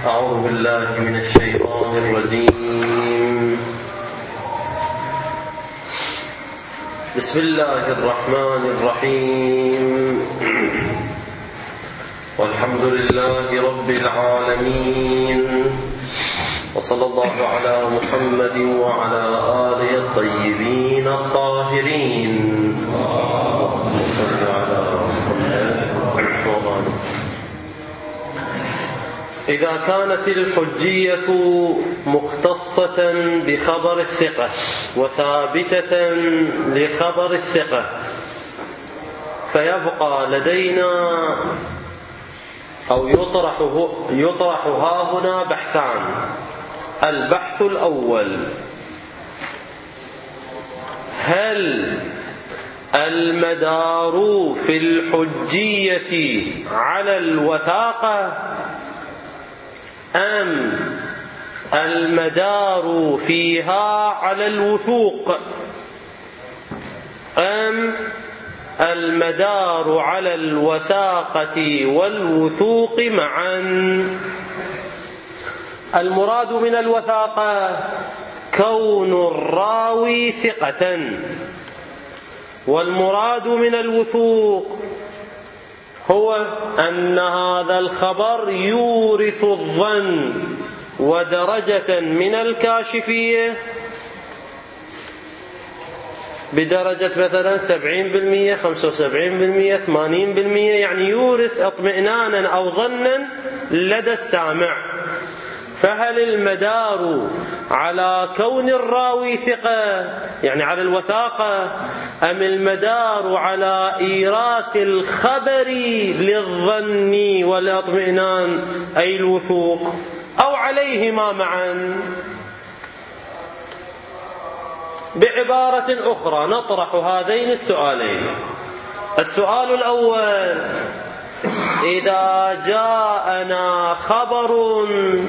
أعوذ بالله من الشيطان الرجيم. بسم الله الرحمن الرحيم. والحمد لله رب العالمين، وصلى الله على محمد وعلى آله الطيبين الطاهرين. وصلى على محمد. إذا كانت الحجية مختصة بخبر الثقة وثابتة لخبر الثقة، فيبقى لدينا أو يطرح هاهنا بحثان. البحث الأول: هل المدار في الحجية على الوثاقة أم المدار فيها على الوثوق، أم المدار على الوثاقة والوثوق معا؟ المراد من الوثاقة كون الراوي ثقة، والمراد من الوثوق هو أن هذا الخبر يورث الظن ودرجة من الكاشفية بدرجة مثلا 70%، 75%، 80%، يعني يورث اطمئنانا أو ظنا لدى السامع. فهل المدار على كون الراوي ثقة يعني على الوثاقة، أم المدار على إيراث الخبر للظن والاطمئنان أي الوثوق، أو عليهما معا؟ بعبارة أخرى نطرح هذين السؤالين. السؤال الأول: إذا جاءنا خبر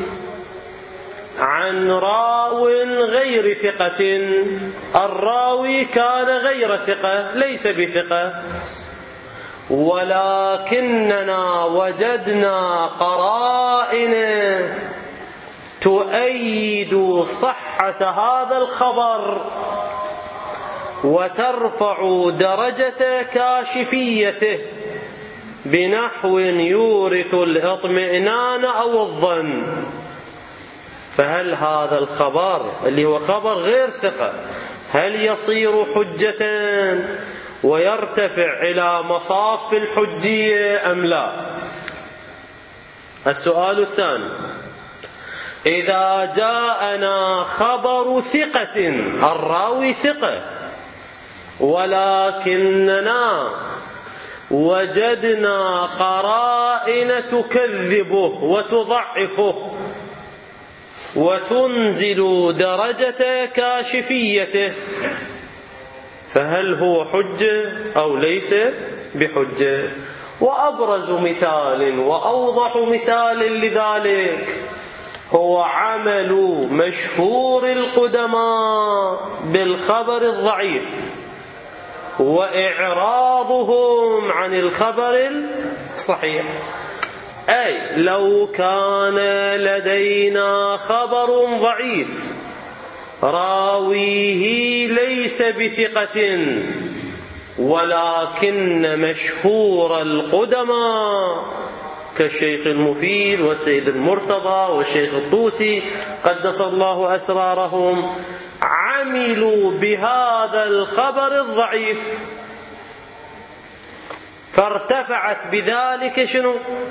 عن راو غير ثقة، الراوي كان غير ثقة ليس بثقة، ولكننا وجدنا قرائن تؤيد صحة هذا الخبر وترفع درجة كاشفيته بنحو يورث الاطمئنان أو الظن، فهل هذا الخبر اللي هو خبر غير ثقة هل يصير حجة ويرتفع إلى مصاف الحجية أم لا؟ السؤال الثاني: إذا جاءنا خبر ثقة، الراوي ثقة، ولكننا وجدنا قرائن تكذبه وتضعفه وتنزل درجة كاشفيته، فهل هو حجة أو ليس بحجة؟ وأبرز مثال وأوضح مثال لذلك هو عمل مشهور القدماء بالخبر الضعيف وإعراضهم عن الخبر الصحيح. أي لو كان لدينا خبر ضعيف راويه ليس بثقة، ولكن مشهور القدماء كالشيخ المفيد والسيد المرتضى والشيخ الطوسي قدس الله أسرارهم عملوا بهذا الخبر الضعيف، فارتفعت بذلك شنو؟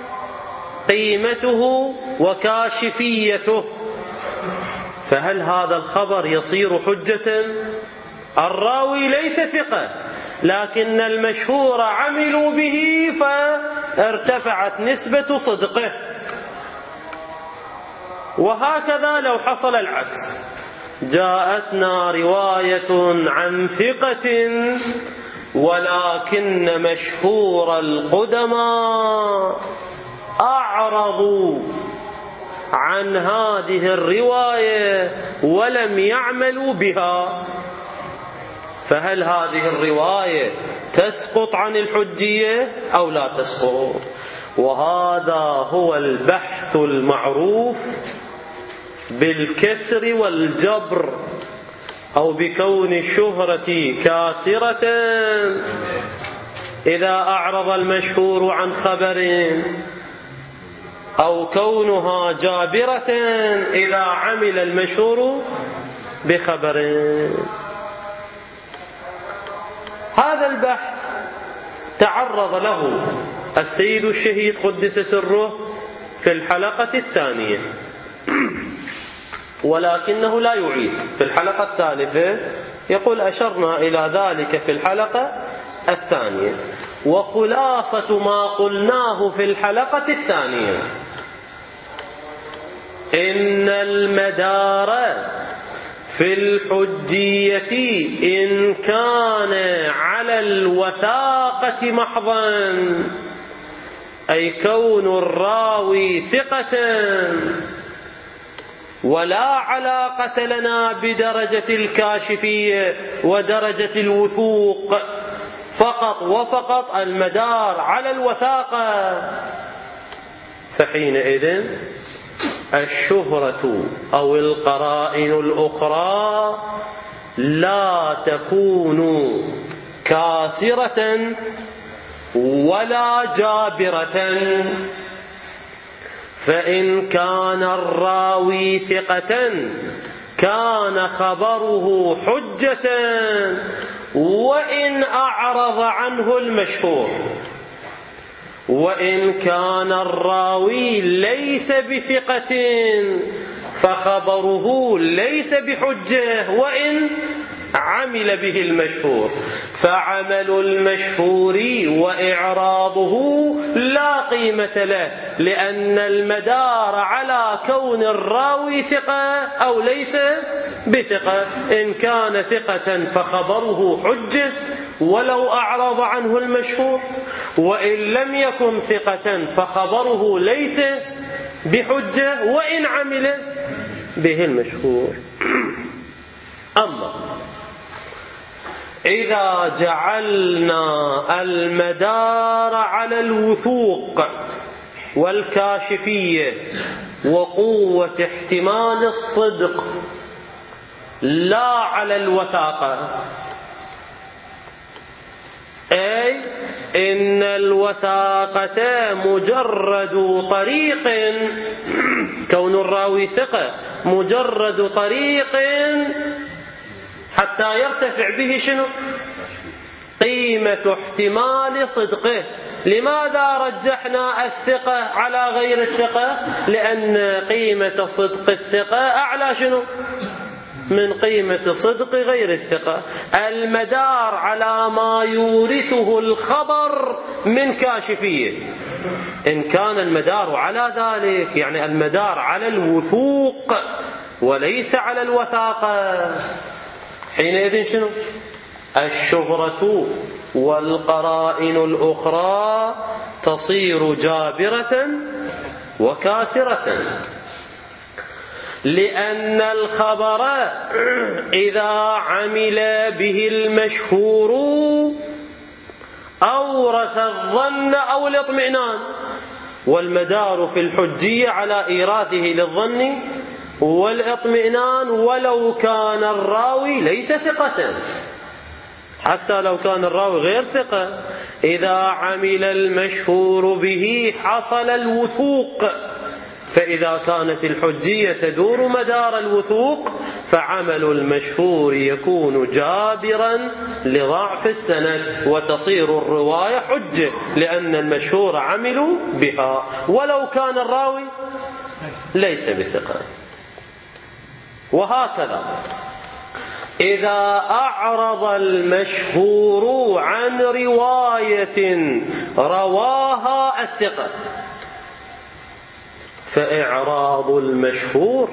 قيمته وكاشفيته، فهل هذا الخبر يصير حجة؟ الراوي ليس ثقة لكن المشهور عملوا به فارتفعت نسبة صدقه. وهكذا لو حصل العكس، جاءتنا رواية عن ثقة ولكن مشهور القدماء أعرضوا عن هذه الرواية ولم يعملوا بها، فهل هذه الرواية تسقط عن الحجية أو لا تسقط؟ وهذا هو البحث المعروف بالكسر والجبر، أو بكون الشهرة كاسرة إذا أعرض المشهور عن خبر، أو كونها جابرة إذا عمل المشهور بخبر. هذا البحث تعرض له السيد الشهيد قدس سره في الحلقة الثانية، ولكنه لا يعيد. في الحلقة الثالثة يقول أشرنا إلى ذلك في الحلقة الثانية. وخلاصة ما قلناه في الحلقة الثانية إن المدار في الحجية إن كان على الوثاقة محضا، أي كون الراوي ثقة، ولا علاقة لنا بدرجة الكاشفية ودرجة الوثوق، فقط وفقط المدار على الوثاقة، فحينئذ الشهرة أو القرائن الأخرى لا تكون كاسرة ولا جابرة. فإن كان الراوي ثقة كان خبره حجة وإن أعرض عنه المشهور، وإن كان الراوي ليس بثقة فخبره ليس بحجة وإن عمل به المشهور. فعمل المشهور وإعراضه لا قيمة له، لأن المدار على كون الراوي ثقة أو ليس بثقة. إن كان ثقة فخبره حجة ولو أعرض عنه المشهور، وإن لم يكن ثقة فخبره ليس بحجة وإن عمل به المشهور. أما إذا جعلنا المدار على الوثوق والكاشفية وقوة احتمال الصدق لا على الوثاقة، أي إن الوثاقة مجرد طريق، كون الراوي ثقة مجرد طريق حتى يرتفع به شنو؟ قيمة احتمال صدقه. لماذا رجحنا الثقة على غير الثقة؟ لأن قيمة صدق الثقة أعلى شنو؟ من قيمة صدق غير الثقة. المدار على ما يورثه الخبر من كاشفية. إن كان المدار على ذلك يعني المدار على الوثوق وليس على الوثاقة، حينئذ شنو؟ الشهرة والقرائن الأخرى تصير جابرة وكاسرة، لأن الخبر إذا عمل به المشهور أورث الظن أو الاطمئنان، والمدار في الحجية على إيراثه للظن والاطمئنان ولو كان الراوي ليس ثقة. حتى لو كان الراوي غير ثقة، إذا عمل المشهور به حصل الوثوق. فإذا كانت الحجية تدور مدار الوثوق فعمل المشهور يكون جابرا لضعف السند، وتصير الرواية حجة لأن المشهور عملوا بها ولو كان الراوي ليس بثقة. وهكذا إذا أعرض المشهور عن رواية رواها الثقة، فإعراض المشهور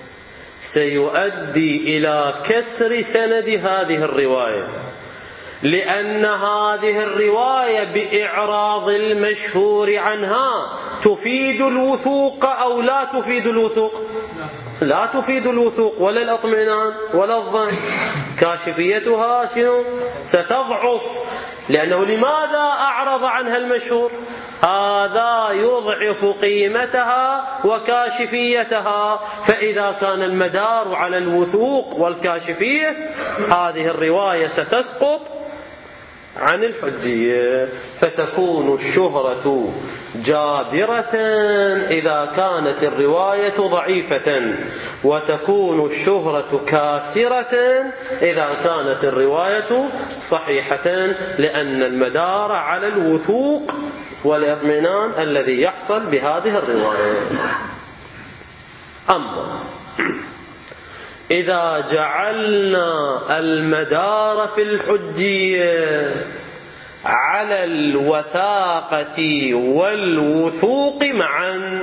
سيؤدي إلى كسر سند هذه الرواية، لأن هذه الرواية بإعراض المشهور عنها تفيد الوثوق أو لا تفيد الوثوق؟ لا تفيد الوثوق ولا الاطمئنان ولا الظن، كاشفيتها شنو؟ ستضعف، لأنه لماذا أعرض عنها المشهور؟ هذا يضعف قيمتها وكاشفيتها. فإذا كان المدار على الوثوق والكاشفية هذه الرواية ستسقط عن الحجية، فتكون الشهرة جابرة إذا كانت الرواية ضعيفة، وتكون الشهرة كاسرة إذا كانت الرواية صحيحة، لأن المدار على الوثوق والاطمئنان الذي يحصل بهذه الرواية. أما إذا جعلنا المدار في الحجية على الوثاقة والوثوق معا،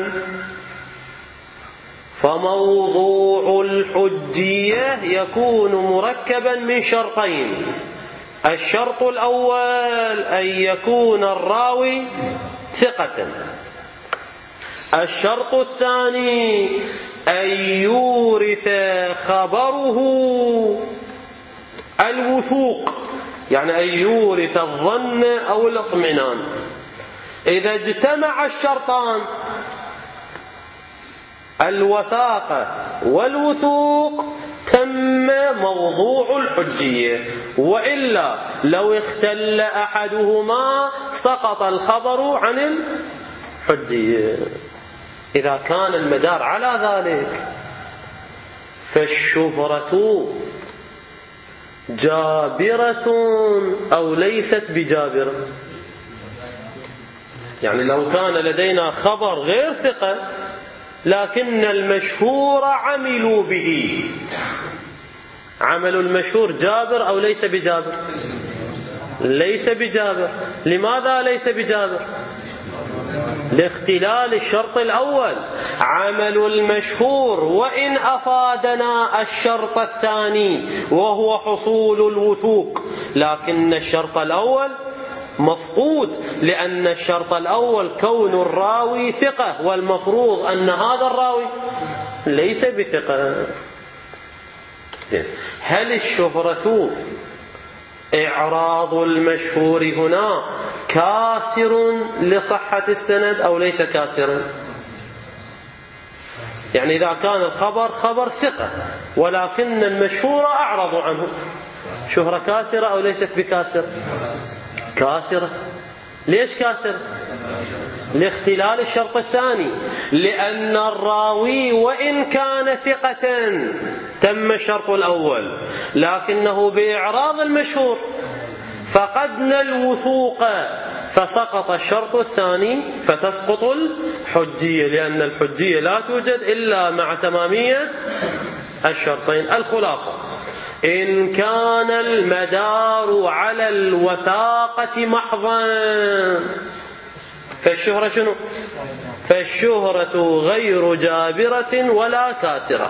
فموضوع الحجية يكون مركبا من شرطين: الشرط الأول أن يكون الراوي ثقة، الشرط الثاني أن يورث خبره الوثوق، يعني أن يورث الظن أو الاطمئنان. إذا اجتمع الشرطان الوثاقة والوثوق تم موضوع الحجية، وإلا لو اختل أحدهما سقط الخبر عن الحجية. إذا كان المدار على ذلك فالشهرة جابرة أو ليست بجابرة. يعني لو كان لدينا خبر غير ثقة لكن المشهور عملوا به، عمل المشهور جابر أو ليس بجابر؟ ليس بجابر. لماذا ليس بجابر؟ لاختلال الشرط الأول. عمل المشهور وإن أفادنا الشرط الثاني وهو حصول الوثوق، لكن الشرط الأول مفقود، لأن الشرط الأول كون الراوي ثقة، والمفروض أن هذا الراوي ليس بثقة. هل الشهرة إعراض المشهور هنا كاسر لصحة السند أو ليس كاسرا؟ يعني إذا كان الخبر خبر ثقة ولكن المشهور أعرض عنه، شهرة كاسرة أو ليست بكاسرة؟ كاسرة. ليش كاسرة؟ لاختلال الشرط الثاني، لأن الراوي وإن كان ثقة تم الشرط الأول لكنه بإعراض المشهور فقدنا الوثوق فسقط الشرط الثاني فتسقط الحجية، لأن الحجية لا توجد إلا مع تمامية الشرطين. الخلاصة: إن كان المدار على الوثاقة محضا فالشهرة شنو؟ فالشهرة غير جابرة ولا كاسرة.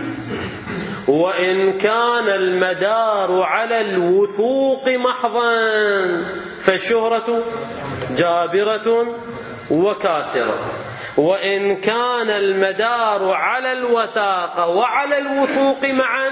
وإن كان المدار على الوثوق محضا فالشهرة جابرة وكاسرة. وإن كان المدار على الوثاقة وعلى الوثوق معا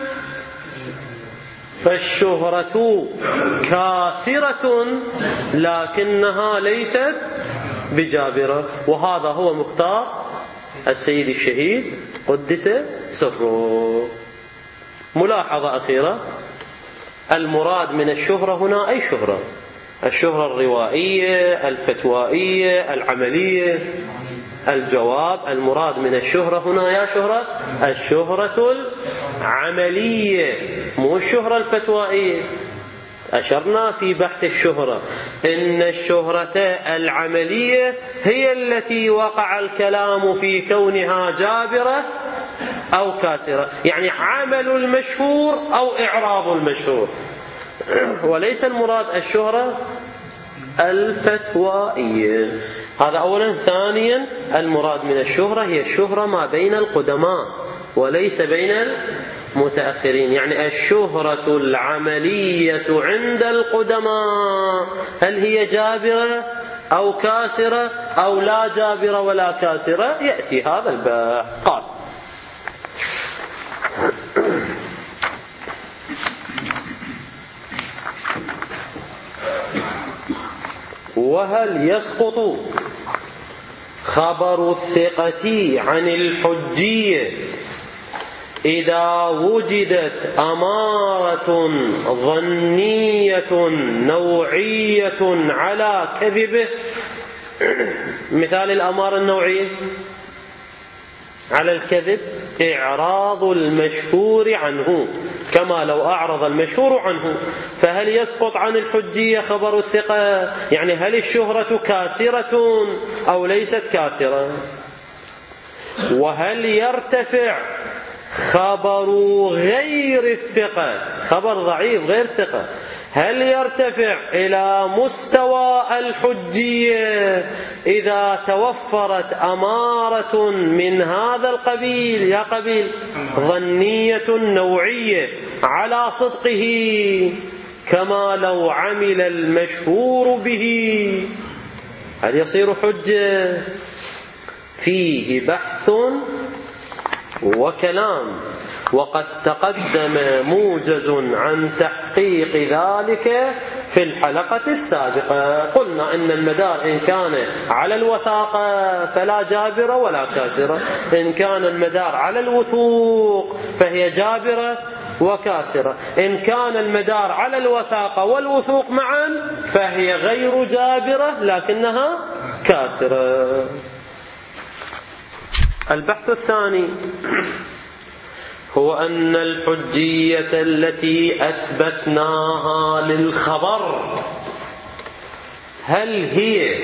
فالشهرة كاسرة لكنها ليست بجابرة. وهذا هو مختار السيد الشهيد قدس سره. ملاحظة أخيرة: المراد من الشهرة هنا أي شهرة؟ الشهرة الروائية، الفتوائية، العملية؟ الجواب: المراد من الشهرة هنا يا شهرة الشهرة العملية مو الشهرة الفتوائية. أشرنا في بحث الشهرة إن الشهرة العملية هي التي وقع الكلام في كونها جابرة أو كاسرة، يعني عمل المشهور أو إعراض المشهور، وليس المراد الشهرة الفتوائية. هذا أولا. ثانيا: المراد من الشهرة هي الشهرة ما بين القدماء وليس بين المتأخرين. يعني الشهرة العملية عند القدماء هل هي جابرة أو كاسرة أو لا جابرة ولا كاسرة؟ يأتي هذا البحث. قال: وهل يسقط خبر الثقة عن الحجية إذا وجدت أمارة ظنية نوعية على كذبه؟ مثال الأمارة النوعية على الكذب إعراض المشهور عنه، كما لو أعرض المشهور عنه. فهل يسقط عن الحجية خبر الثقة؟ يعني هل الشهرة كاسرة أو ليست كاسرة؟ وهل يرتفع خبر غير الثقة، خبر ضعيف غير ثقة، هل يرتفع إلى مستوى الحجية إذا توفرت أمارة من هذا القبيل، يا قبيل ظنية نوعية على صدقه، كما لو عمل المشهور به؟ هل يصير حجة؟ فيه بحث وكلام، وقد تقدم موجز عن تحقيق ذلك في الحلقة السابقة. قلنا إن المدار إن كان على الوثاقة فلا جابرة ولا كاسرة، إن كان المدار على الوثوق فهي جابرة وكاسرة، إن كان المدار على الوثاقة والوثوق معا فهي غير جابرة لكنها كاسرة. البحث الثاني هو أن الحجية التي أثبتناها للخبر هل هي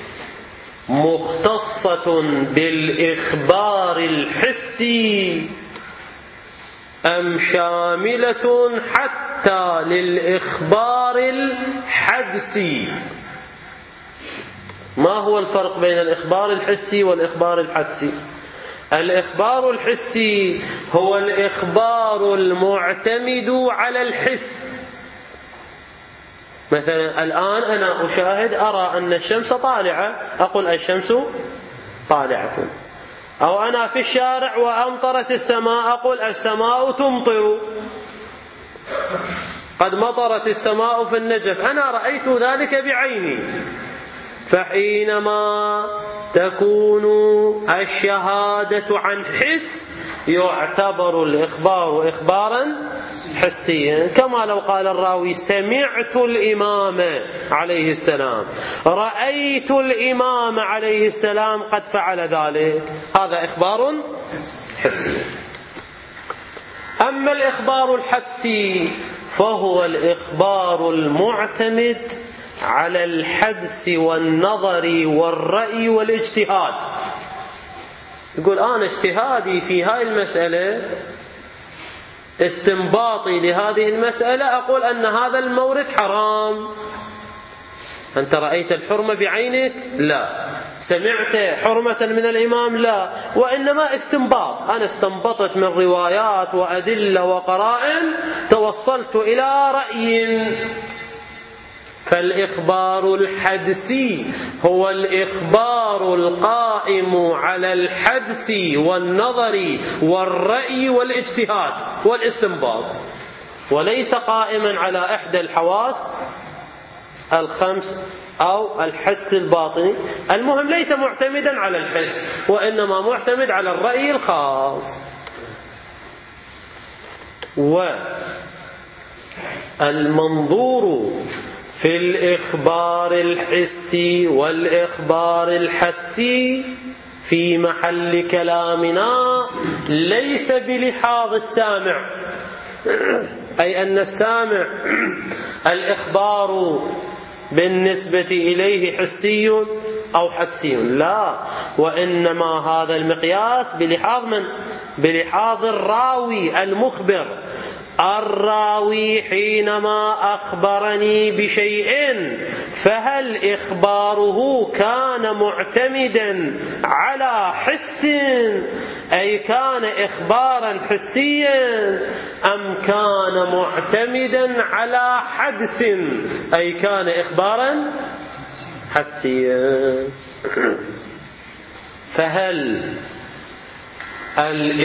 مختصة بالإخبار الحسي أم شاملة حتى للإخبار الحدسي؟ ما هو الفرق بين الإخبار الحسي والإخبار الحدسي؟ الإخبار الحسي هو الإخبار المعتمد على الحس. مثلا الآن أنا أشاهد أرى أن الشمس طالعة، أقول الشمس طالعة. أو أنا في الشارع وأمطرت السماء، أقول السماء تمطر. قد مطرت السماء في النجف، أنا رأيت ذلك بعيني. فحينما تكون الشهادة عن حس يعتبر الإخبار إخبارا حسيا، كما لو قال الراوي سمعت الإمام عليه السلام، رأيت الإمام عليه السلام قد فعل ذلك، هذا إخبار حسي. أما الإخبار الحدسي فهو الإخبار المعتمد على الحدس والنظر والرأي والاجتهاد. يقول أنا اجتهادي في هاي المسألة، استنباطي لهذه المسألة، أقول أن هذا المورد حرام. أنت رأيت الحرمة بعينك؟ لا. سمعت حرمة من الإمام؟ لا. وإنما استنباط، أنا استنبطت من روايات وأدلة وقرائن توصلت إلى رأي. فالإخبار الحدسي هو الإخبار القائم على الحدس والنظر والرأي والاجتهاد والاستنباط، وليس قائما على إحدى الحواس الخمس أو الحس الباطني. المهم ليس معتمدا على الحس، وإنما معتمد على الرأي الخاص. والمنظور في الإخبار الحسي والإخبار الحدسي في محل كلامنا ليس بلحاظ السامع، أي أن السامع الإخبار بالنسبة إليه حسي أو حدسي، لا، وإنما هذا المقياس بلحاظ من؟ بلحاظ الراوي المخبر. الراوي حينما أخبرني بشيء فهل إخباره كان معتمدا على حس، أي كان إخبارا حسيا، أم كان معتمدا على حدس، أي كان إخبارا حدسيا؟ فهل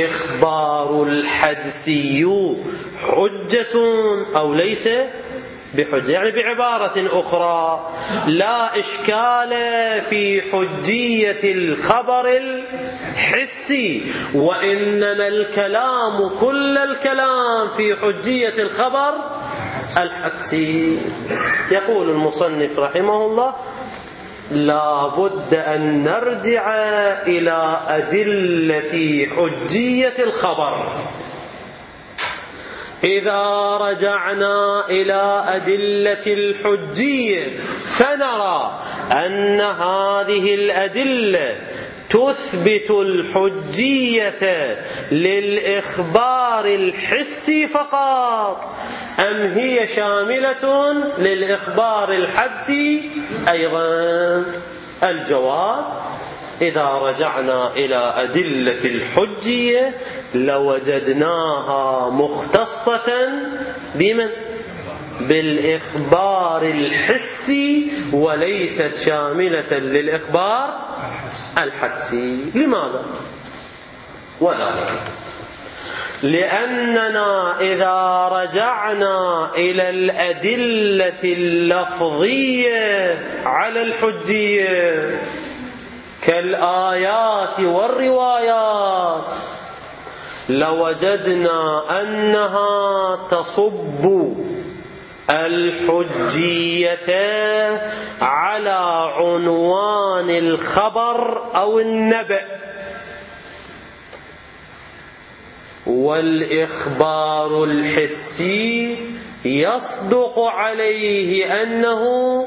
الإخبار الحدسي حجة أو ليس بحجة. يعني بعبارة أخرى لا إشكال في حجية الخبر الحسي، وإنما الكلام كل الكلام في حجية الخبر الحدسي. يقول المصنف رحمه الله لا بد أن نرجع إلى أدلة حجية الخبر. إذا رجعنا إلى أدلة الحجية فنرى أن هذه الأدلة تثبت الحجية للإخبار الحسي فقط، أم هي شاملة للإخبار الحدسي أيضا؟ الجواب إذا رجعنا إلى أدلة الحجية لوجدناها مختصة بمن؟ بالإخبار الحسي، وليست شاملة للإخبار الحدسي. لماذا؟ وذلك لأننا إذا رجعنا إلى الأدلة اللفظية على الحجية كالآيات والروايات لوجدنا أنها تصب الحجية على عنوان الخبر أو النبأ، والإخبار الحسي يصدق عليه أنه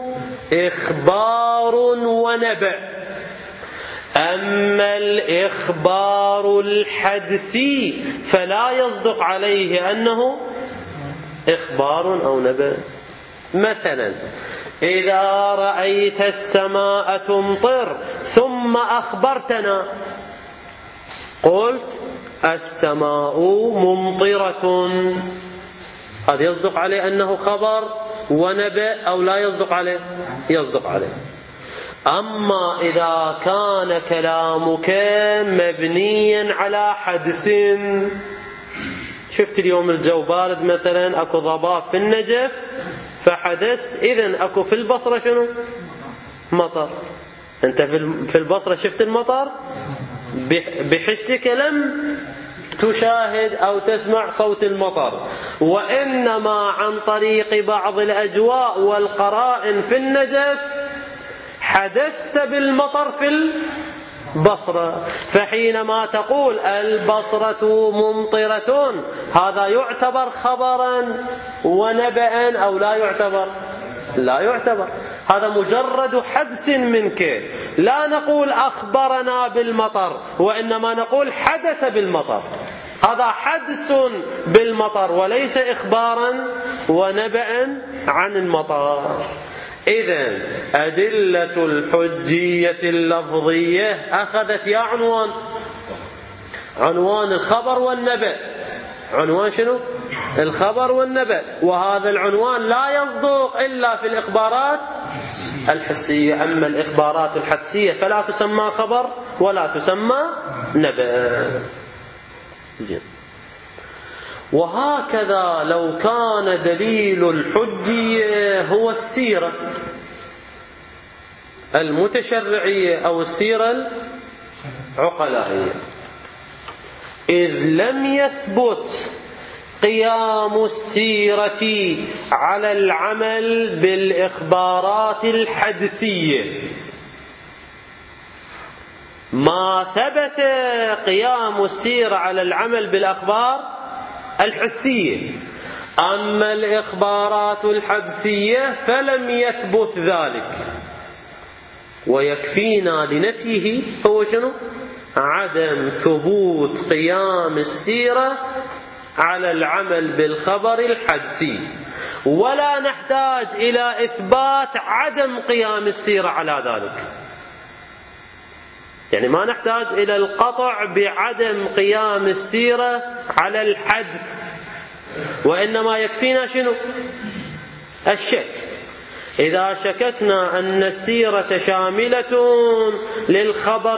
إخبار ونبأ. أما الإخبار الحدسي فلا يصدق عليه أنه إخبار أو نبأ. مثلا إذا رأيت السماء تمطر ثم أخبرتنا، قلت السماء ممطرة، هذا يصدق عليه أنه خبر ونبأ أو لا يصدق عليه؟ يصدق عليه. أما إذا كان كلامك مبنيا على حدس، شفت اليوم الجو بارد مثلا، أكو ضباب في النجف فحدثت، إذن أكو في البصرة شنو؟ مطر. أنت في البصرة شفت المطر بحسك، لم تشاهد أو تسمع صوت المطر، وإنما عن طريق بعض الأجواء والقرائن في النجف حدثت بالمطر في البصرة. فحينما تقول البصرة ممطرة هذا يعتبر خبرا ونبأ أو لا يعتبر؟ لا يعتبر. هذا مجرد حدس منك، لا نقول أخبرنا بالمطر، وإنما نقول حدث بالمطر. هذا حدث بالمطر وليس إخبارا ونبأ عن المطر. إذن أدلة الحجية اللفظية أخذت يا عنوان الخبر والنبأ. عنوان شنو؟ الخبر والنبأ، وهذا العنوان لا يصدق إلا في الإخبارات الحسية. أما الإخبارات الحدسية فلا تسمى خبر ولا تسمى نبأ. زين. وهكذا لو كان دليل الحجية هو السيرة المتشرعية أو السيرة العقلائية، إذ لم يثبت قيام السيرة على العمل بالإخبارات الحدسية، ما ثبت قيام السيرة على العمل بالأخبار الحسية. أما الإخبارات الحدسية فلم يثبت ذلك، ويكفينا لنفيه هو شنو؟ عدم ثبوت قيام السيرة على العمل بالخبر الحدسي، ولا نحتاج إلى إثبات عدم قيام السيرة على ذلك. يعني ما نحتاج إلى القطع بعدم قيام السيرة على الحدس، وإنما يكفينا شنو؟ الشك. إذا شككنا أن السيرة شاملة للخبر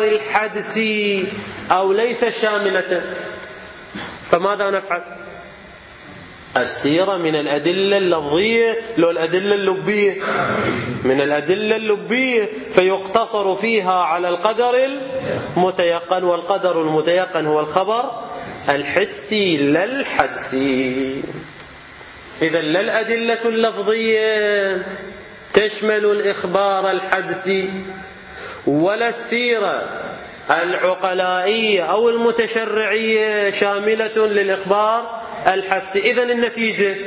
الحدسي أو ليس شاملة، فماذا نفعل؟ السيرة من الأدلة اللفظية لو الأدلة اللبية؟ من الأدلة اللبية، فيقتصر فيها على القدر المتيقن، والقدر المتيقن هو الخبر الحسي لا الحدسي. إذا لا الأدلة اللفظية تشمل الإخبار الحدسي، ولا السيرة العقلائية أو المتشرعية شاملة للإخبار الحدسي. إذا النتيجة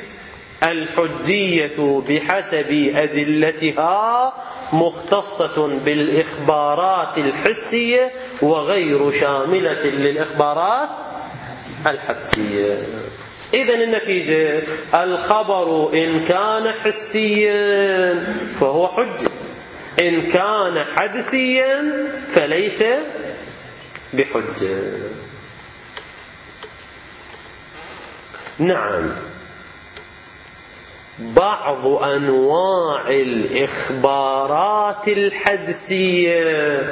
الحجية بحسب أدلتها مختصة بالإخبارات الحسية وغير شاملة للإخبارات الحدسية. إذا النتيجة الخبر إن كان حسيا فهو حجة، إن كان حدسيا فليس بحجة. نعم، بعض أنواع الإخبارات الحدسية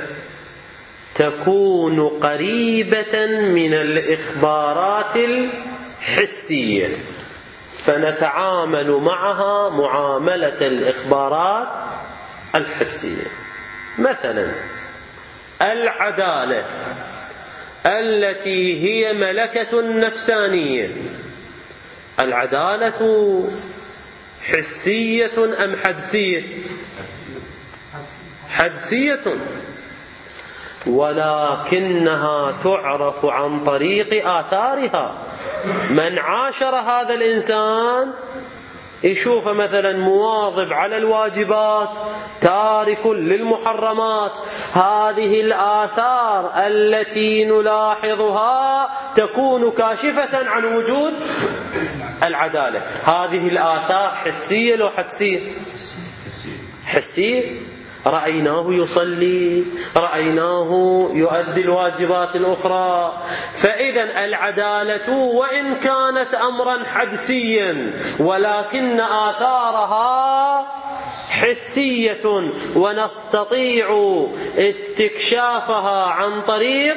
تكون قريبة من الإخبارات الحسية، فنتعامل معها معاملة الإخبارات الحسية. مثلا العدالة التي هي ملكة نفسانية، العدالة حسية أم حدسية؟ حدسية، ولكنها تعرف عن طريق آثارها. من عاشر هذا الإنسان يشوف مثلا مواظب على الواجبات تارك للمحرمات، هذه الآثار التي نلاحظها تكون كاشفة عن وجود العدالة. هذه الآثار حسية لو حدسية؟ حسية. رأيناه يصلي، رأيناه يؤدي الواجبات الأخرى. فإذا العدالة وإن كانت أمرا حدسيا ولكن آثارها حسية، ونستطيع استكشافها عن طريق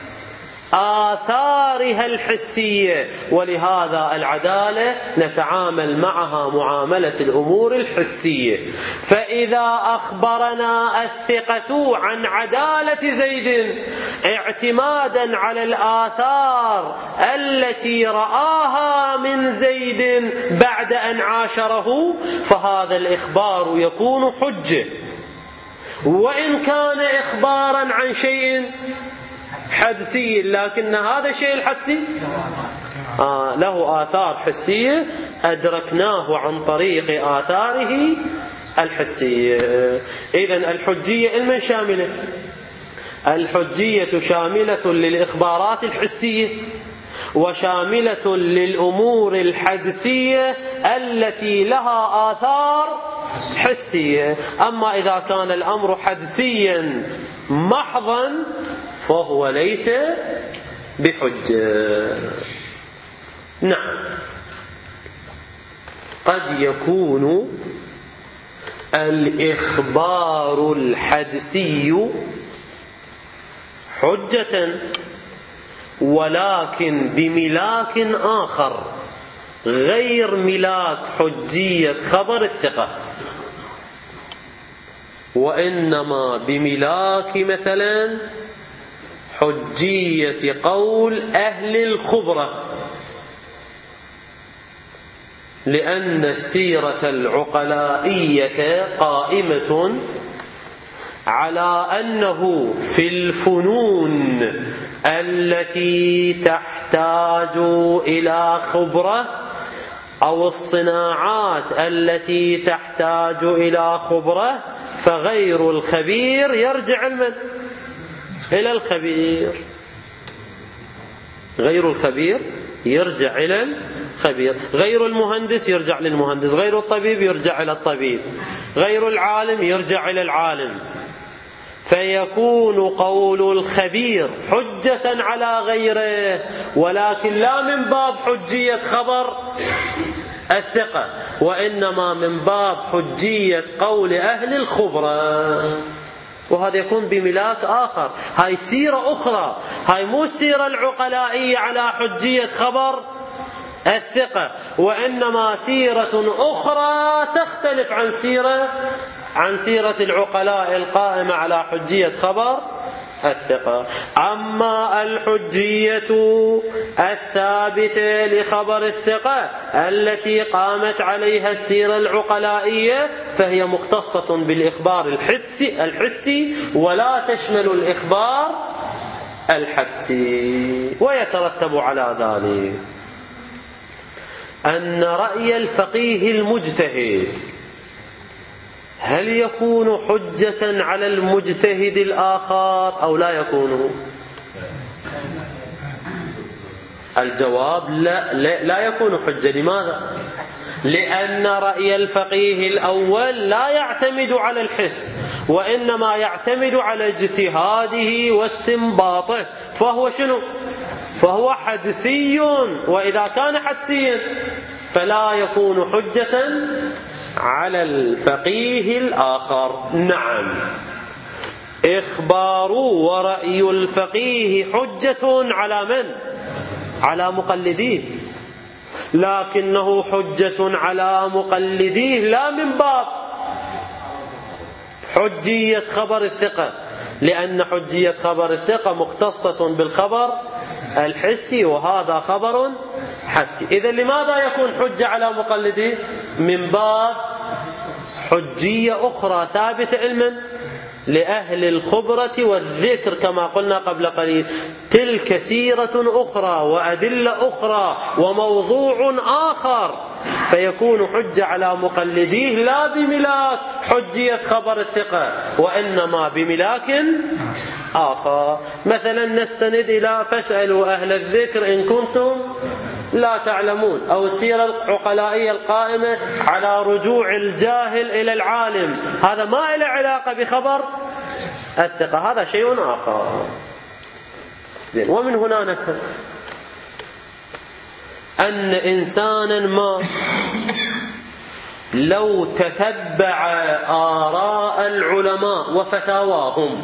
آثارها الحسية، ولهذا العدالة نتعامل معها معاملة الأمور الحسية. فإذا أخبرنا الثقة عن عدالة زيد اعتمادا على الآثار التي رآها من زيد بعد أن عاشره، فهذا الإخبار يكون حجة، وإن كان إخبارا عن شيء حدسي، لكن هذا الشيء الحدسي له آثار حسية أدركناه عن طريق آثاره الحسية. إذن الحجية المن شاملة؟ الحجية شاملة للإخبارات الحسية وشاملة للأمور الحدسية التي لها آثار حسية. أما إذا كان الأمر حدسيا محضا فهو ليس بحجة. نعم، قد يكون الإخبار الحدسي حجة ولكن بملاك آخر غير ملاك حجية خبر الثقة، وإنما بملاك مثلا حجية قول أهل الخبرة، لأن السيرة العقلائية قائمة على أنه في الفنون التي تحتاج إلى خبرة أو الصناعات التي تحتاج إلى خبرة، فغير الخبير يرجع إلى الخبير، غير الخبير يرجع إلى الخبير، غير المهندس يرجع للمهندس، غير الطبيب يرجع إلى الطبيب، غير العالم يرجع إلى العالم. فيكون قول الخبير حجة على غيره، ولكن لا من باب حجية خبر الثقة، وإنما من باب حجية قول أهل الخبرة، وهذا يكون بملاك آخر. هاي سيرة أخرى، هاي مو السيرة العقلائية على حجية خبر الثقة، وإنما سيرة أخرى تختلف عن سيرة العقلاء القائمة على حجية خبر الثقة. أما الحجية الثابتة لخبر الثقة التي قامت عليها السيرة العقلائية فهي مختصة بالإخبار الحسي ولا تشمل الإخبار الحدسي. ويترتب على ذلك أن رأي الفقيه المجتهد هل يكون حجة على المجتهد الآخر أو لا يكون؟ الجواب لا يكون حجة. لماذا؟ لأن رأي الفقيه الأول لا يعتمد على الحس، وإنما يعتمد على اجتهاده واستنباطه، فهو شنو؟ فهو حدسي. وإذا كان حدسيا فلا يكون حجة على الفقيه الآخر. نعم، إخبار ورأي الفقيه حجة على من؟ على مقلديه، لكنه حجة على مقلديه لا من باب حجية خبر الثقة، لأن حجية خبر الثقة مختصة بالخبر الحسي وهذا خبر حدسي. إذن لماذا يكون حجة على مقلديه؟ من باب حجية أخرى ثابتة علما لأهل الخبرة والذكر كما قلنا قبل قليل. تلك سيرة أخرى وأدلة أخرى وموضوع آخر، فيكون حجة على مقلديه لا بملاك حجية خبر الثقة وإنما بملاك آخر. مثلا نستند إلى فاسألوا أهل الذكر إن كنتم لا تعلمون، أو السيرة العقلائية القائمة على رجوع الجاهل إلى العالم، هذا ما له علاقة بخبر الثقة، هذا شيء آخر. زين، ومن هنا نفهم أن إنسانا ما لو تتبع آراء العلماء وفتاواهم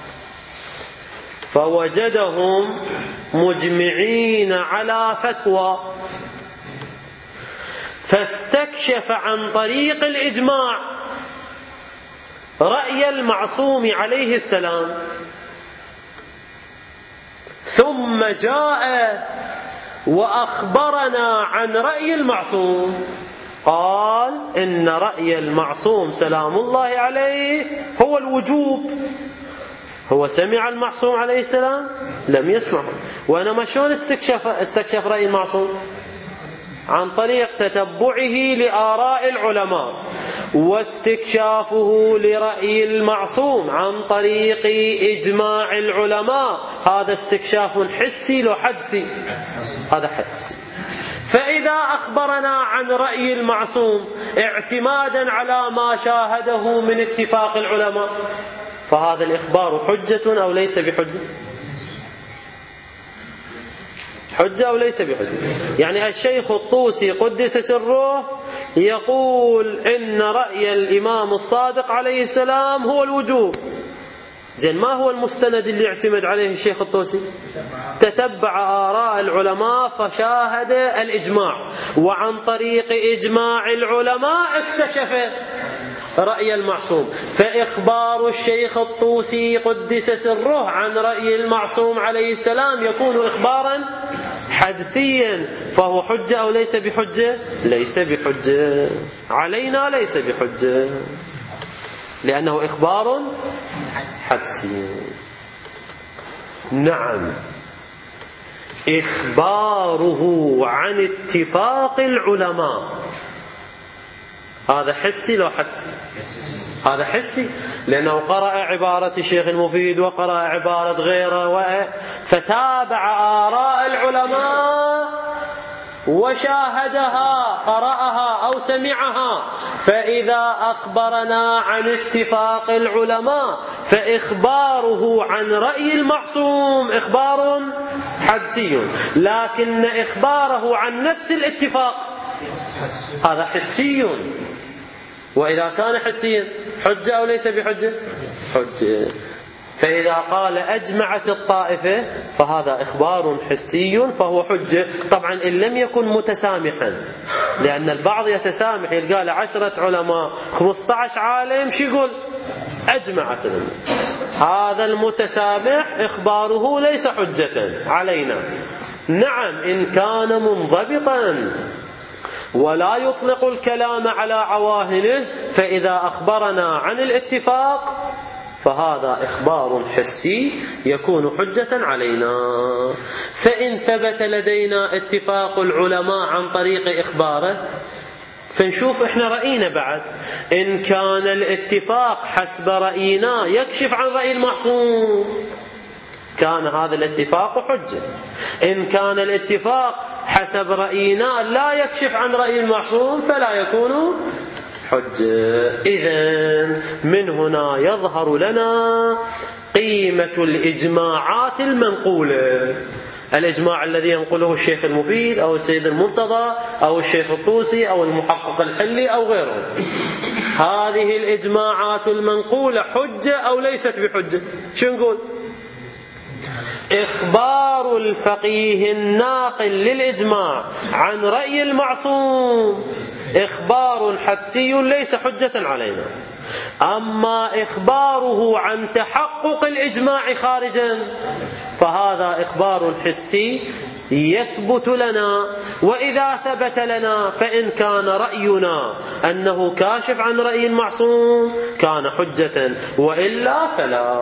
فوجدهم مجمعين على فتوى، فاستكشف عن طريق الإجماع رأي المعصوم عليه السلام، ثم جاء وأخبرنا عن رأي المعصوم، قال إن رأي المعصوم سلام الله عليه هو الوجوب. هو سمع المعصوم عليه السلام؟ لم يسمعه. وإنما شلون استكشف رأي المعصوم؟ عن طريق تتبعه لآراء العلماء، واستكشافه لرأي المعصوم عن طريق إجماع العلماء، هذا استكشاف حسي لو حدسي؟ هذا حدسي. فإذا أخبرنا عن رأي المعصوم اعتمادا على ما شاهده من اتفاق العلماء، فهذا الإخبار حجة أو ليس بحجة؟ حجة أو ليس بحجة؟ يعني الشيخ الطوسي قدس سره يقول إن رأي الإمام الصادق عليه السلام هو الوجوب. زين، ما هو المستند اللي يعتمد عليه الشيخ الطوسي؟ تتبع آراء العلماء فشاهد الإجماع، وعن طريق إجماع العلماء اكتشف رأي المعصوم. فإخبار الشيخ الطوسي قدس سره عن رأي المعصوم عليه السلام يكون إخبارا حدسيا، فهو حجة أو ليس بحجة؟ ليس بحجة علينا، ليس بحجة، لأنه إخبار حدسي. نعم، إخباره عن اتفاق العلماء هذا حسي لو حدسي؟ هذا حسي، لأنه قرأ عبارة الشيخ المفيد وقرأ عبارة غيره فتابع آراء العلماء وشاهدها، قرأها أو سمعها. فإذا أخبرنا عن اتفاق العلماء فإخباره عن رأي المعصوم إخبار حدسي، لكن إخباره عن نفس الاتفاق هذا حسي. وإذا كان حسيا حجة أو ليس بحجة؟ حجة. فإذا قال أجمعت الطائفة فهذا إخبار حسي فهو حجة. طبعا إن لم يكن متسامحا، لأن البعض يتسامح، يلقى له 10 علماء 15 عالم شو يقول أجمعت الأمة، هذا المتسامح إخباره ليس حجة علينا. نعم إن كان منضبطا ولا يطلق الكلام على عواهنه، فإذا أخبرنا عن الاتفاق فهذا إخبار حسي يكون حجة علينا. فإن ثبت لدينا اتفاق العلماء عن طريق إخباره فنشوف إحنا رأينا بعد، إن كان الاتفاق حسب رأينا يكشف عن رأي المعصوم كان هذا الاتفاق حجة. إن كان الاتفاق حسب رأينا لا يكشف عن رأي المعصوم فلا يكون حجة. إذن من هنا يظهر لنا قيمة الإجماعات المنقولة، الإجماع الذي ينقله الشيخ المفيد أو السيد المرتضى أو الشيخ الطوسي أو المحقق الحلي أو غيره. هذه الإجماعات المنقولة حجة أو ليست بحجة؟ شو نقول؟ إخبار الفقيه الناقل للإجماع عن رأي المعصوم إخبار حدسي ليس حجة علينا. أما إخباره عن تحقق الإجماع خارجا فهذا إخبار حسي يثبت لنا، وإذا ثبت لنا فإن كان رأينا أنه كاشف عن رأي المعصوم كان حجة، وإلا فلا.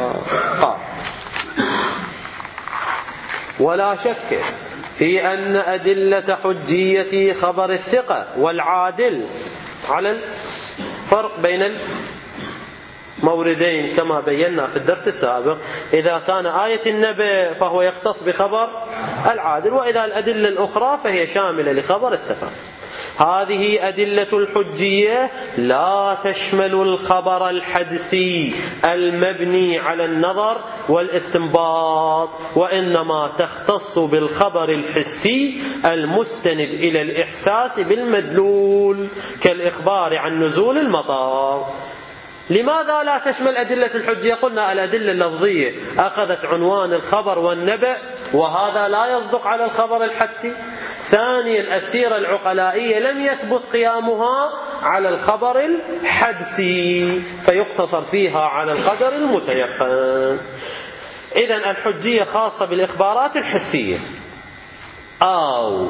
ولا شك في أن أدلة حجية خبر الثقة والعادل على الفرق بين الموردين كما بينا في الدرس السابق. إذا كان آية النبي فهو يختص بخبر العادل، وإذا الأدلة الأخرى فهي شاملة لخبر الثقة. هذه أدلة الحجية لا تشمل الخبر الحدسي المبني على النظر والاستنباط، وإنما تختص بالخبر الحسي المستند إلى الإحساس بالمدلول كالإخبار عن نزول المطر. لماذا لا تشمل أدلة الحجية؟ قلنا الأدلة اللفظية أخذت عنوان الخبر والنبأ، وهذا لا يصدق على الخبر الحدسي. ثانيا السيرة العقلائية لم يثبت قيامها على الخبر الحدسي فيقتصر فيها على القدر المتيقن. إذن الحجية خاصة بالإخبارات الحسية أو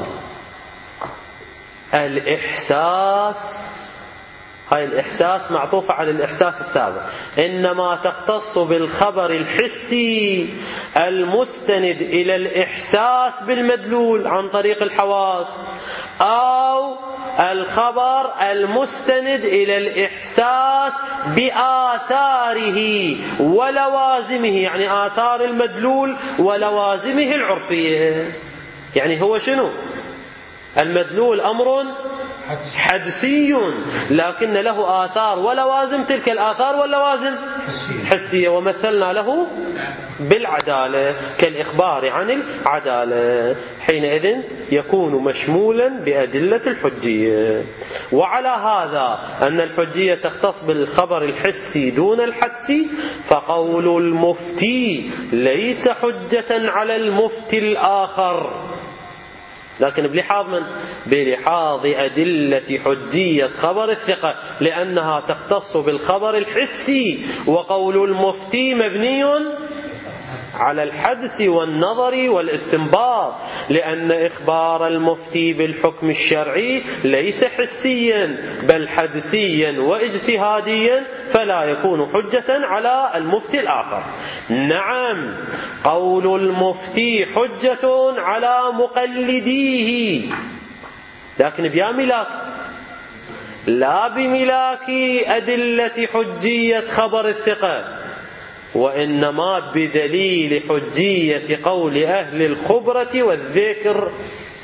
الإحساس. هاي الإحساس معطوفة على الإحساس السابق، إنما تختص بالخبر الحسي المستند إلى الإحساس بالمدلول عن طريق الحواس، أو الخبر المستند إلى الإحساس بآثاره ولوازمه، يعني آثار المدلول ولوازمه العرفية. يعني هو شنو؟ المدلول أمر حدسي لكن له آثار ولوازم، تلك الآثار واللوازم حسية، ومثلنا له بالعدالة كالإخبار عن العدالة. حينئذ يكون مشمولا بأدلة الحجية. وعلى هذا أن الحجية تختص بالخبر الحسي دون الحدسي، فقول المفتي ليس حجة على المفتي الآخر، لكن بلحاظ أدلة حجية خبر الثقة، لأنها تختص بالخبر الحسي، وقول المفتي مبني على الحدس والنظر والاستنباط، لأن إخبار المفتي بالحكم الشرعي ليس حسيا بل حدسيا واجتهاديا، فلا يكون حجة على المفتي الآخر. نعم قول المفتي حجة على مقلديه، لكن بيا ملاك، لا بملاك أدلة حجية خبر الثقة، وإنما بدليل حجية قول أهل الخبرة والذكر،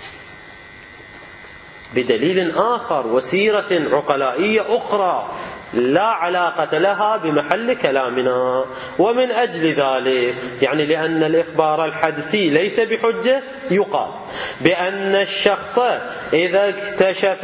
بدليل آخر وسيرة عقلائية أخرى لا علاقة لها بمحل كلامنا. ومن أجل ذلك، يعني لأن الإخبار الحدسي ليس بحجة، يقال بأن الشخص إذا اكتشف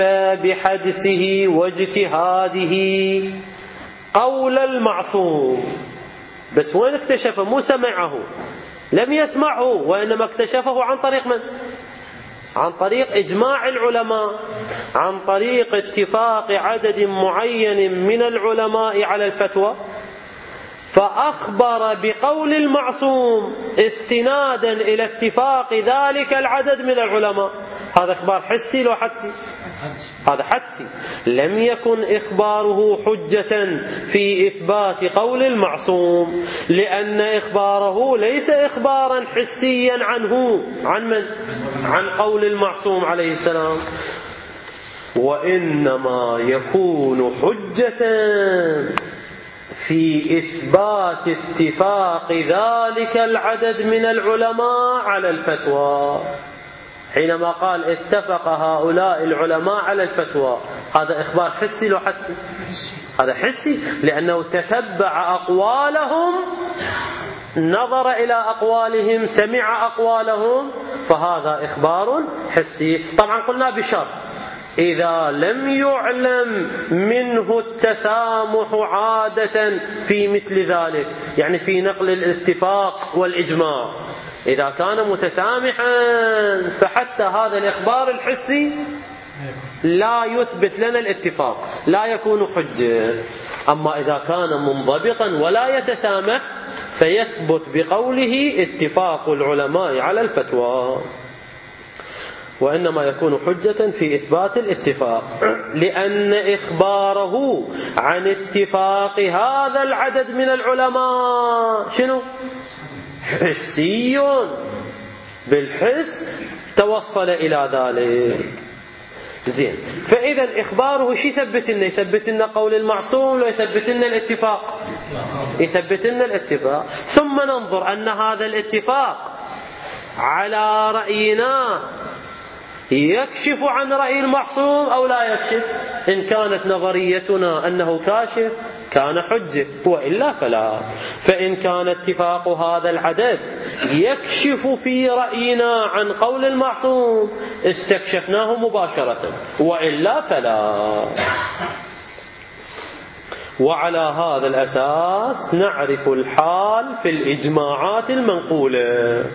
بحدسه واجتهاده قول المعصوم بس وين اكتشفه؟ مو سمعه، لم يسمعه، وإنما اكتشفه عن طريق من؟ عن طريق إجماع العلماء، عن طريق اتفاق عدد معين من العلماء على الفتوى، فأخبر بقول المعصوم استنادا إلى اتفاق ذلك العدد من العلماء. هذا إخبار حسي لو حدسي؟ هذا حدسي. لم يكن إخباره حجة في إثبات قول المعصوم، لأن إخباره ليس إخبارا حسيا عنه. عن من؟ عن قول المعصوم عليه السلام. وإنما يكون حجة في إثبات اتفاق ذلك العدد من العلماء على الفتوى. حينما قال اتفق هؤلاء العلماء على الفتوى، هذا إخبار حسي لو حدسي؟ هذا حسي، لأنه تتبع أقوالهم، نظر إلى أقوالهم، سمع أقوالهم، فهذا إخبار حسي. طبعا قلنا بشرط إذا لم يعلم منه التسامح عادة في مثل ذلك، يعني في نقل الاتفاق والإجماع. إذا كان متسامحا فحتى هذا الإخبار الحسي لا يثبت لنا الاتفاق، لا يكون حجة. أما إذا كان منضبطا ولا يتسامح فيثبت بقوله اتفاق العلماء على الفتوى. وإنما يكون حجة في إثبات الاتفاق، لأن إخباره عن اتفاق هذا العدد من العلماء شنو؟ حسي، بالحس توصل إلى ذلك. زين، فإذا إخباره شي يثبت لنا؟ يثبت لنا قول المعصوم لو يثبت لنا الاتفاق؟ يثبت لنا الاتفاق. ثم ننظر أن هذا الاتفاق على رأينا يكشف عن رأي المعصوم أو لا يكشف. إن كانت نظريتنا أنه كاشف كان حجة، وإلا فلا. فإن كان اتفاق هذا العدد يكشف في رأينا عن قول المعصوم استكشفناه مباشرة، وإلا فلا. وعلى هذا الأساس نعرف الحال في الإجماعات المنقولة،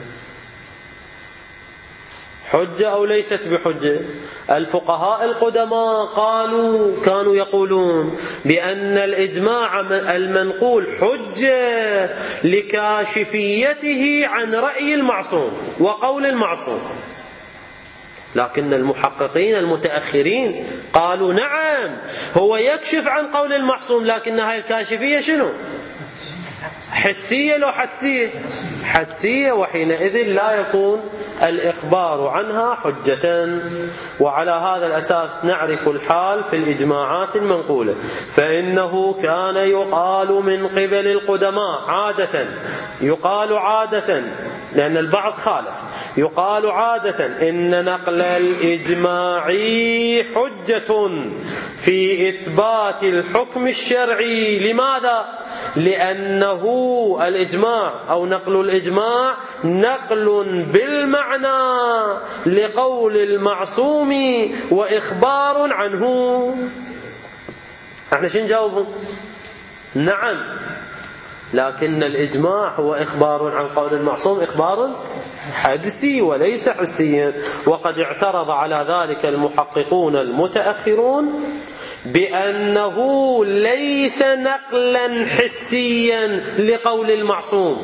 حجة أو ليست بحجة. الفقهاء القدماء كانوا يقولون بأن الإجماع المنقول حجة لكاشفيته عن رأي المعصوم وقول المعصوم. لكن المحققين المتأخرين قالوا نعم، هو يكشف عن قول المعصوم، لكن هاي الكاشفية شنو؟ حسية لو حدسية؟ حدسية، وحينئذ لا يكون الإخبار عنها حجة. وعلى هذا الأساس نعرف الحال في الإجماعات المنقولة. فإنه كان يقال من قبل القدماء عادة، يقال عادة لأن البعض خالف، يقال عادة إن نقل الإجماع حجة في إثبات الحكم الشرعي. لماذا؟ لأنه الإجماع أو نقل الإجماع نقل بالمعنى لقول المعصوم وإخبار عنه. احنا شو نجاوبهم؟ نعم، لكن الإجماع هو إخبار عن قول المعصوم، إخبار حدسي وليس حسيا. وقد اعترض على ذلك المحققون المتأخرون بأنه ليس نقلا حسيا لقول المعصوم،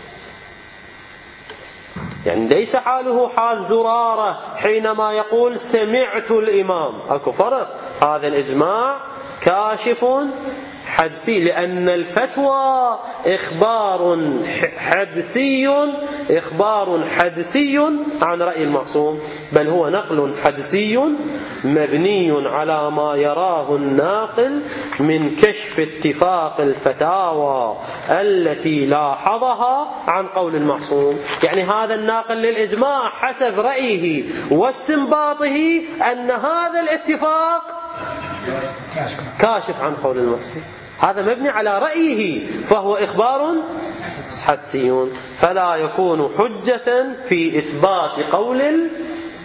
يعني ليس حاله حال زرارة حينما يقول سمعت الإمام. أكو فرق، هذا الإجماع كاشف حدسي، لأن الفتوى إخبار حدسي عن رأي المعصوم، بل هو نقل حدسي مبني على ما يراه الناقل من كشف اتفاق الفتاوى التي لاحظها عن قول المعصوم. يعني هذا الناقل للإجماع حسب رأيه واستنباطه أن هذا الاتفاق كاشف عن قول المعصوم، هذا مبني على رأيه، فهو إخبار حدسي، فلا يكون حجة في إثبات قول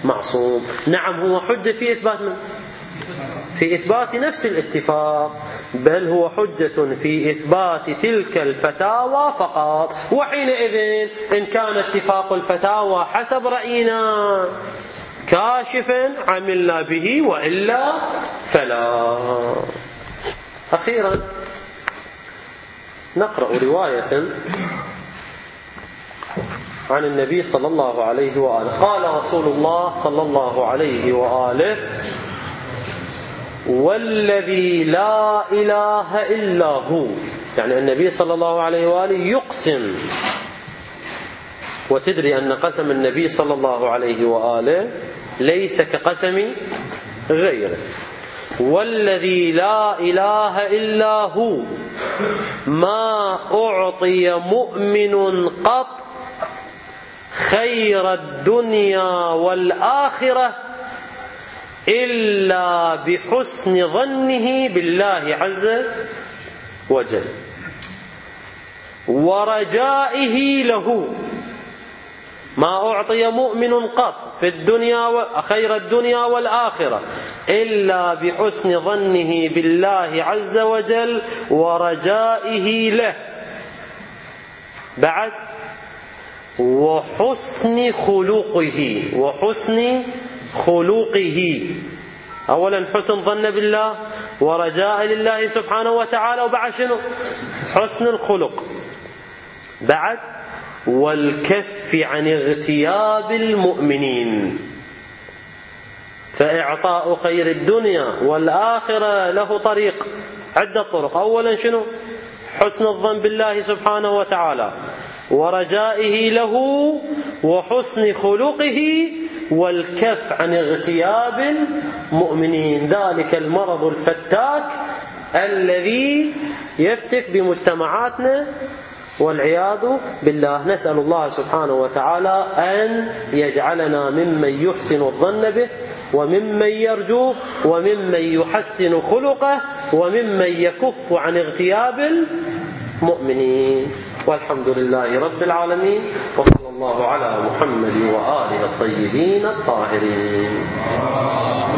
المعصوم. نعم، هو حجة في إثبات من؟ في إثبات نفس الاتفاق، بل هو حجة في إثبات تلك الفتاوى فقط. وحينئذ إن كان اتفاق الفتاوى حسب رأينا كاشفا عملنا به، وإلا فلا. أخيرا نقرأ رواية عن النبي صلى الله عليه وآله. قال رسول الله صلى الله عليه وآله: والذي لا إله إلا هو. يعني النبي صلى الله عليه وآله يقسم، وتدري أن قسم النبي صلى الله عليه وآله ليس كقسم غيره. والذي لا إله إلا هو ما أعطي مؤمن قط خير الدنيا والآخرة إلا بحسن ظنه بالله عز وجل ورجائه له. ما أعطي مؤمن قط في الدنيا خير الدنيا والآخرة إلا بحسن ظنه بالله عز وجل ورجائه له. بعد وحسن خلقه. أولا حسن ظن بالله ورجاء لله سبحانه وتعالى، وبعد شنو؟ حسن الخلق. بعد والكف عن اغتياب المؤمنين. فإعطاء خير الدنيا والآخرة له طريق، عدة طرق. أولا شنو؟ حسن الظن بالله سبحانه وتعالى ورجائه له وحسن خلقه والكف عن اغتياب المؤمنين. ذلك المرض الفتاك الذي يفتك بمجتمعاتنا والعياذ بالله. نسأل الله سبحانه وتعالى أن يجعلنا ممن يحسن الظن به، وممن يرجوه، وممن يحسن خلقه، وممن يكف عن اغتياب المؤمنين. والحمد لله رب العالمين، وصلى الله على محمد وآله الطيبين الطاهرين.